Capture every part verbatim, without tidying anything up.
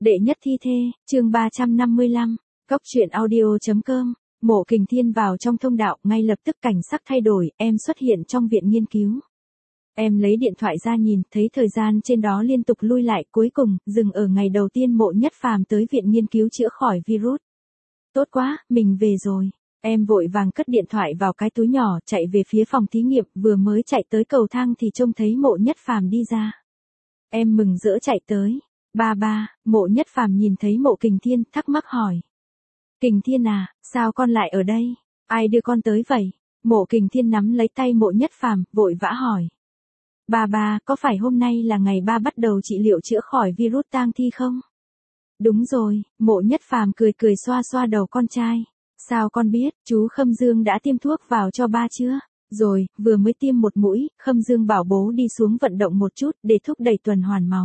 Đệ nhất thi thê, chương ba trăm năm mươi lăm, Cốc truyện audio.com, Mộ Kình Thiên vào trong thông đạo, ngay lập tức cảnh sắc thay đổi, em xuất hiện trong viện nghiên cứu. Em lấy điện thoại ra nhìn, thấy thời gian trên đó liên tục lui lại, cuối cùng, dừng ở ngày đầu tiên Mộ Nhất Phàm tới viện nghiên cứu chữa khỏi virus. Tốt quá, mình về rồi. Em vội vàng cất điện thoại vào cái túi nhỏ, chạy về phía phòng thí nghiệm, vừa mới chạy tới cầu thang thì trông thấy Mộ Nhất Phàm đi ra. Em mừng rỡ chạy tới. Ba ba, Mộ Nhất Phàm nhìn thấy Mộ Kình Thiên, thắc mắc hỏi. Kình Thiên à, sao con lại ở đây? Ai đưa con tới vậy? Mộ Kình Thiên nắm lấy tay Mộ Nhất Phàm, vội vã hỏi. Ba ba, có phải hôm nay là ngày ba bắt đầu trị liệu chữa khỏi virus tang thi không? Đúng rồi, Mộ Nhất Phàm cười cười xoa xoa đầu con trai. Sao con biết, chú Khâm Dương đã tiêm thuốc vào cho ba chưa? Rồi, vừa mới tiêm một mũi, Khâm Dương bảo bố đi xuống vận động một chút để thúc đẩy tuần hoàn máu.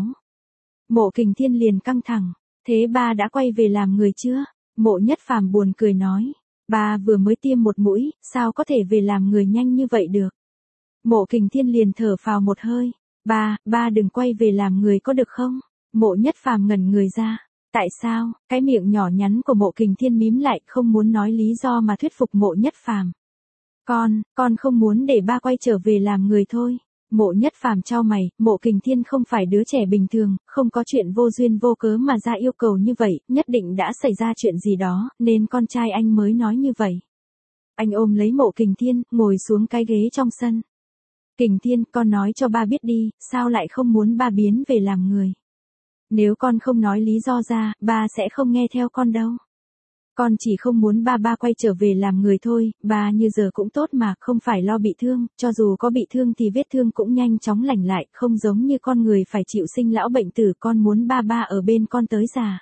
Mộ Kình Thiên liền căng thẳng. Thế ba đã quay về làm người chưa? Mộ Nhất Phàm buồn cười nói. Ba vừa mới tiêm một mũi, sao có thể về làm người nhanh như vậy được? Mộ Kình Thiên liền thở phào một hơi. Ba, ba đừng quay về làm người có được không? Mộ Nhất Phàm ngẩn người ra. Tại sao? Cái miệng nhỏ nhắn của Mộ Kình Thiên mím lại, không muốn nói lý do mà thuyết phục Mộ Nhất Phàm. Con, con không muốn để ba quay trở về làm người thôi. Mộ Nhất Phàm chau mày, Mộ Kình Thiên không phải đứa trẻ bình thường, không có chuyện vô duyên vô cớ mà ra yêu cầu như vậy, nhất định đã xảy ra chuyện gì đó, nên con trai anh mới nói như vậy. Anh ôm lấy Mộ Kình Thiên, ngồi xuống cái ghế trong sân. Kình Thiên, con nói cho ba biết đi, sao lại không muốn ba biến về làm người? Nếu con không nói lý do ra, ba sẽ không nghe theo con đâu. Con chỉ không muốn ba ba quay trở về làm người thôi, ba như giờ cũng tốt mà, không phải lo bị thương, cho dù có bị thương thì vết thương cũng nhanh chóng lành lại, không giống như con người phải chịu sinh lão bệnh tử, con muốn ba ba ở bên con tới già.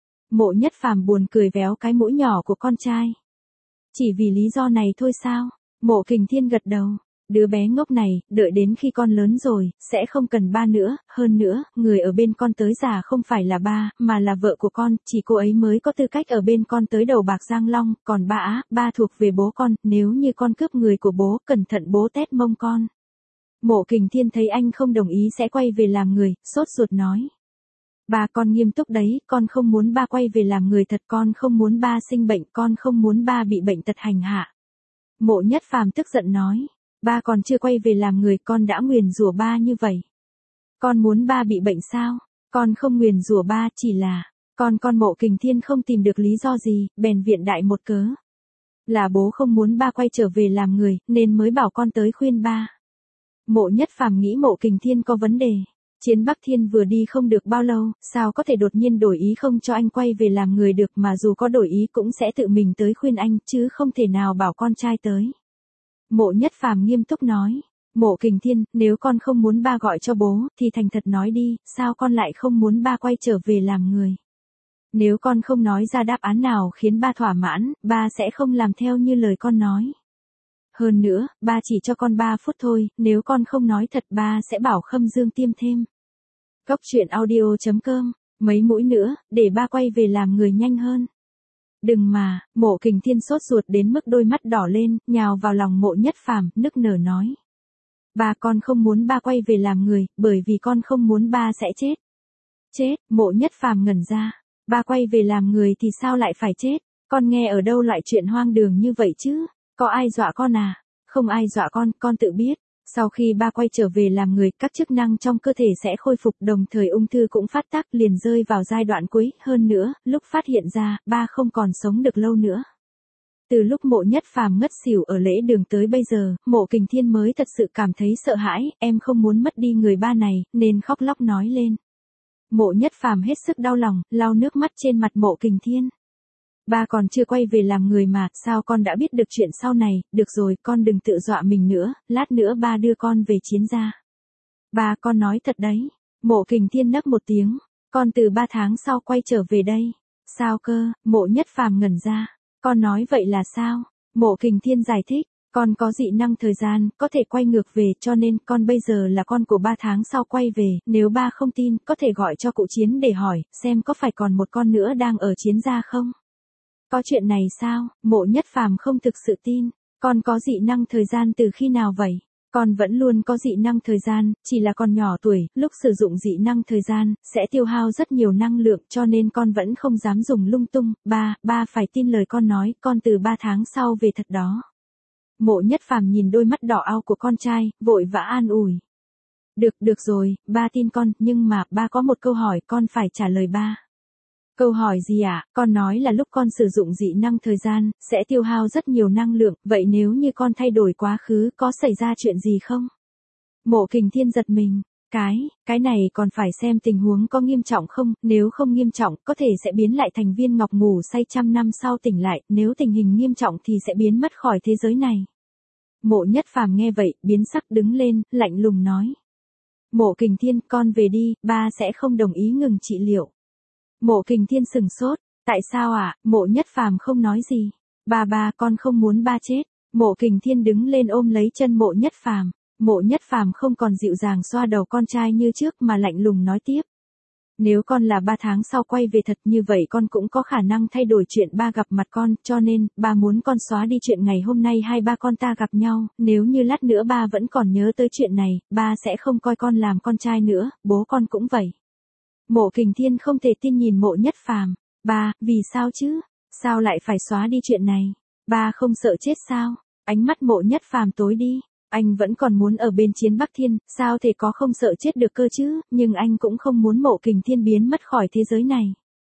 Mộ Nhất Phàm buồn cười véo cái mũi nhỏ của con trai. Chỉ vì lý do này thôi sao? Mộ Kình Thiên gật đầu. Đứa bé ngốc này, đợi đến khi con lớn rồi, sẽ không cần ba nữa, hơn nữa, người ở bên con tới già không phải là ba, mà là vợ của con, chỉ cô ấy mới có tư cách ở bên con tới đầu bạc Giang Long, còn ba á, ba thuộc về bố con, nếu như con cướp người của bố, cẩn thận bố tét mông con. Mộ Kình Thiên thấy anh không đồng ý sẽ quay về làm người, sốt ruột nói. Ba con nghiêm túc đấy, con không muốn ba quay về làm người thật, con không muốn ba sinh bệnh, con không muốn ba bị bệnh tật hành hạ. Mộ Nhất Phàm tức giận nói. Ba còn chưa quay về làm người, con đã nguyền rủa ba như vậy. Con muốn ba bị bệnh sao? Con không nguyền rủa ba, chỉ là, con con Mộ Kình Thiên không tìm được lý do gì, bèn viện đại một cớ. Là bố không muốn ba quay trở về làm người, nên mới bảo con tới khuyên ba. Mộ Nhất Phàm nghĩ Mộ Kình Thiên có vấn đề. Chiến Bắc Thiên vừa đi không được bao lâu, sao có thể đột nhiên đổi ý không cho anh quay về làm người được, mà dù có đổi ý cũng sẽ tự mình tới khuyên anh, chứ không thể nào bảo con trai tới. Mộ Nhất Phàm nghiêm túc nói. Mộ Kình Thiên, nếu con không muốn ba gọi cho bố, thì thành thật nói đi, sao con lại không muốn ba quay trở về làm người? Nếu con không nói ra đáp án nào khiến ba thỏa mãn, ba sẽ không làm theo như lời con nói. Hơn nữa, ba chỉ cho con ba phút thôi, nếu con không nói thật ba sẽ bảo Khâm Dương tiêm thêm. Cốc truyện audio.com, mấy mũi nữa, để ba quay về làm người nhanh hơn. Đừng mà, Mộ Kình Thiên sốt ruột đến mức đôi mắt đỏ lên, nhào vào lòng Mộ Nhất Phàm, nức nở nói. Ba con không muốn ba quay về làm người, bởi vì con không muốn ba sẽ chết. Chết, Mộ Nhất Phàm ngẩn ra. Ba quay về làm người thì sao lại phải chết? Con nghe ở đâu loại chuyện hoang đường như vậy chứ? Có ai dọa con à? Không ai dọa con, con tự biết. Sau khi ba quay trở về làm người, các chức năng trong cơ thể sẽ khôi phục, đồng thời ung thư cũng phát tác, liền rơi vào giai đoạn cuối, hơn nữa, lúc phát hiện ra, ba không còn sống được lâu nữa. Từ lúc Mộ Nhất Phàm ngất xỉu ở lễ đường tới bây giờ, Mộ Kình Thiên mới thật sự cảm thấy sợ hãi, em không muốn mất đi người ba này, nên khóc lóc nói lên. Mộ Nhất Phàm hết sức đau lòng, lau nước mắt trên mặt Mộ Kình Thiên. Ba còn chưa quay về làm người mà, sao con đã biết được chuyện sau này, được rồi, con đừng tự dọa mình nữa, lát nữa ba đưa con về chiến gia. Ba con nói thật đấy. Mộ Kình Thiên nấc một tiếng, con từ ba tháng sau quay trở về đây. Sao cơ? Mộ Nhất Phàm ngẩn ra. Con nói vậy là sao? Mộ Kình Thiên giải thích, con có dị năng thời gian, có thể quay ngược về, cho nên con bây giờ là con của ba tháng sau quay về, nếu ba không tin, có thể gọi cho cụ Chiến để hỏi, xem có phải còn một con nữa đang ở chiến gia không? Có chuyện này sao? Mộ Nhất Phàm không thực sự tin. Con có dị năng thời gian từ khi nào vậy? Con vẫn luôn có dị năng thời gian, chỉ là còn nhỏ tuổi, lúc sử dụng dị năng thời gian, sẽ tiêu hao rất nhiều năng lượng cho nên con vẫn không dám dùng lung tung. Ba, ba phải tin lời con nói, con từ ba tháng sau về thật đó. Mộ Nhất Phàm nhìn đôi mắt đỏ ao của con trai, vội vã an ủi. Được, được rồi, ba tin con, nhưng mà, ba có một câu hỏi con phải trả lời ba. Câu hỏi gì ạ? À? Con nói là lúc con sử dụng dị năng thời gian, sẽ tiêu hao rất nhiều năng lượng, vậy nếu như con thay đổi quá khứ, có xảy ra chuyện gì không? Mộ Kình Thiên giật mình. Cái, cái này còn phải xem tình huống có nghiêm trọng không, nếu không nghiêm trọng, có thể sẽ biến lại thành Viên Ngọc ngủ say trăm năm sau tỉnh lại, nếu tình hình nghiêm trọng thì sẽ biến mất khỏi thế giới này. Mộ Nhất Phàm nghe vậy, biến sắc đứng lên, lạnh lùng nói. Mộ Kình Thiên, con về đi, ba sẽ không đồng ý ngừng trị liệu. Mộ Kình Thiên sừng sốt, tại sao ạ? À? Mộ Nhất Phàm không nói gì. Ba ba, con không muốn ba chết. Mộ Kình Thiên đứng lên ôm lấy chân Mộ Nhất Phàm. Mộ Nhất Phàm không còn dịu dàng xoa đầu con trai như trước mà lạnh lùng nói tiếp. Nếu con là ba tháng sau quay về thật như vậy con cũng có khả năng thay đổi chuyện ba gặp mặt con, cho nên, ba muốn con xóa đi chuyện ngày hôm nay hai ba con ta gặp nhau, nếu như lát nữa ba vẫn còn nhớ tới chuyện này, ba sẽ không coi con làm con trai nữa, bố con cũng vậy. Mộ Kình Thiên không thể tin nhìn Mộ Nhất Phàm. Ba, vì sao chứ? Sao lại phải xóa đi chuyện này? Ba không sợ chết sao? Ánh mắt Mộ Nhất Phàm tối đi. Anh vẫn còn muốn ở bên Chiến Bắc Thiên, sao thể có không sợ chết được cơ chứ, nhưng anh cũng không muốn Mộ Kình Thiên biến mất khỏi thế giới này.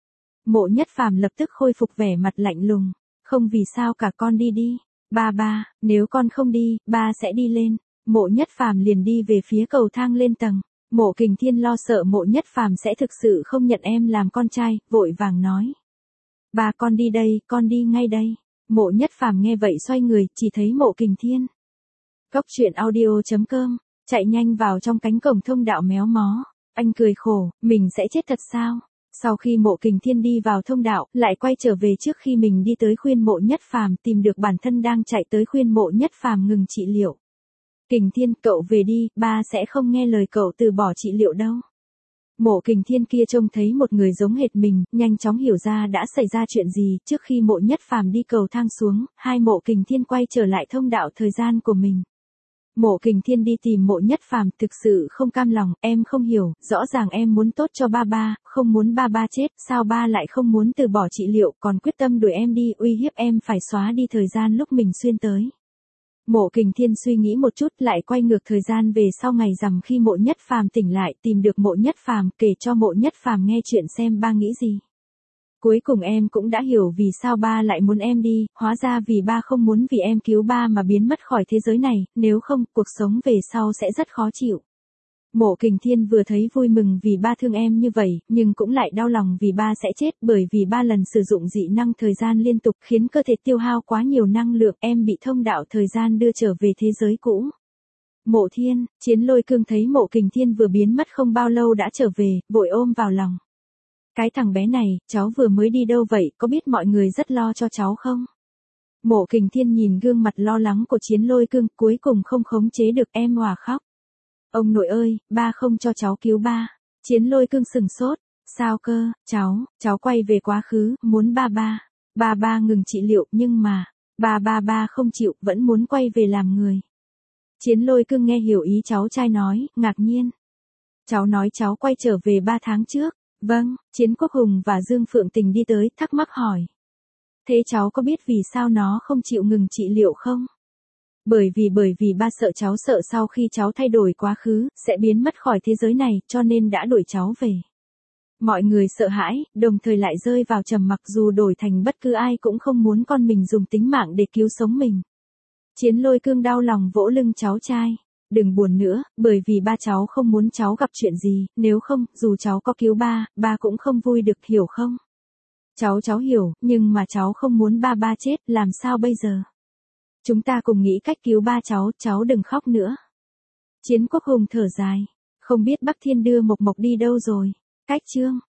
Mộ Nhất Phàm lập tức khôi phục vẻ mặt lạnh lùng. Không vì sao cả, con đi đi. Ba ba, nếu con không đi, ba sẽ đi lên. Mộ Nhất Phàm liền đi về phía cầu thang lên tầng. Mộ Kình Thiên lo sợ Mộ Nhất Phàm sẽ thực sự không nhận em làm con trai, vội vàng nói. Ba, con đi đây, con đi ngay đây. Mộ Nhất Phàm nghe vậy xoay người, chỉ thấy Mộ Kình Thiên. Cốc truyện audio chấm com, chạy nhanh vào trong cánh cổng thông đạo méo mó. Anh cười khổ, mình sẽ chết thật sao? Sau khi Mộ Kình Thiên đi vào thông đạo, lại quay trở về trước khi mình đi tới khuyên Mộ Nhất Phàm, tìm được bản thân đang chạy tới khuyên Mộ Nhất Phàm ngừng trị liệu. Kình Thiên, cậu về đi, ba sẽ không nghe lời cậu từ bỏ trị liệu đâu. Mộ Kình Thiên kia trông thấy một người giống hệt mình, nhanh chóng hiểu ra đã xảy ra chuyện gì. Trước khi Mộ Nhất Phàm đi cầu thang xuống, hai Mộ Kình Thiên quay trở lại thông đạo thời gian của mình. Mộ Kình Thiên đi tìm Mộ Nhất Phàm, thực sự không cam lòng, em không hiểu, rõ ràng em muốn tốt cho ba ba, không muốn ba ba chết, sao ba lại không muốn từ bỏ trị liệu, còn quyết tâm đuổi em đi, uy hiếp em phải xóa đi thời gian lúc mình xuyên tới. Mộ Kình Thiên suy nghĩ một chút, lại quay ngược thời gian về sau ngày rằm khi Mộ Nhất Phàm tỉnh lại, tìm được Mộ Nhất Phàm, kể cho Mộ Nhất Phàm nghe chuyện xem ba nghĩ gì. Cuối cùng em cũng đã hiểu vì sao ba lại muốn em đi, hóa ra vì ba không muốn vì em cứu ba mà biến mất khỏi thế giới này, nếu không, cuộc sống về sau sẽ rất khó chịu. Mộ Kình Thiên vừa thấy vui mừng vì ba thương em như vậy, nhưng cũng lại đau lòng vì ba sẽ chết, bởi vì ba lần sử dụng dị năng thời gian liên tục khiến cơ thể tiêu hao quá nhiều năng lượng, em bị thông đạo thời gian đưa trở về thế giới cũ. Mộ Thiên, Chiến Lôi Cương thấy Mộ Kình Thiên vừa biến mất không bao lâu đã trở về, vội ôm vào lòng. Cái thằng bé này, cháu vừa mới đi đâu vậy, có biết mọi người rất lo cho cháu không? Mộ Kình Thiên nhìn gương mặt lo lắng của Chiến Lôi Cương, cuối cùng không khống chế được, em òa khóc. Ông nội ơi, ba không cho cháu cứu ba. Chiến Lôi Cương sừng sốt. Sao cơ, cháu, cháu quay về quá khứ, muốn ba ba. Ba ba ngừng trị liệu, nhưng mà, ba ba ba không chịu, vẫn muốn quay về làm người. Chiến Lôi Cương nghe hiểu ý cháu trai nói, ngạc nhiên. Cháu nói cháu quay trở về ba tháng trước. Vâng, Chiến Quốc Hùng và Dương Phượng Tình đi tới, thắc mắc hỏi. Thế cháu có biết vì sao nó không chịu ngừng trị liệu không? Bởi vì bởi vì ba sợ cháu sợ sau khi cháu thay đổi quá khứ, sẽ biến mất khỏi thế giới này, cho nên đã đuổi cháu về. Mọi người sợ hãi, đồng thời lại rơi vào trầm mặc, dù đổi thành bất cứ ai cũng không muốn con mình dùng tính mạng để cứu sống mình. Chiến Lôi Cương đau lòng vỗ lưng cháu trai. Đừng buồn nữa, bởi vì ba cháu không muốn cháu gặp chuyện gì, nếu không, dù cháu có cứu ba, ba cũng không vui được, hiểu không? Cháu cháu hiểu, nhưng mà cháu không muốn ba ba chết, làm sao bây giờ? Chúng ta cùng nghĩ cách cứu ba cháu, cháu đừng khóc nữa. Chiến Quốc Hùng thở dài, không biết Bắc Thiên đưa Mộc Mộc đi đâu rồi. Cách chương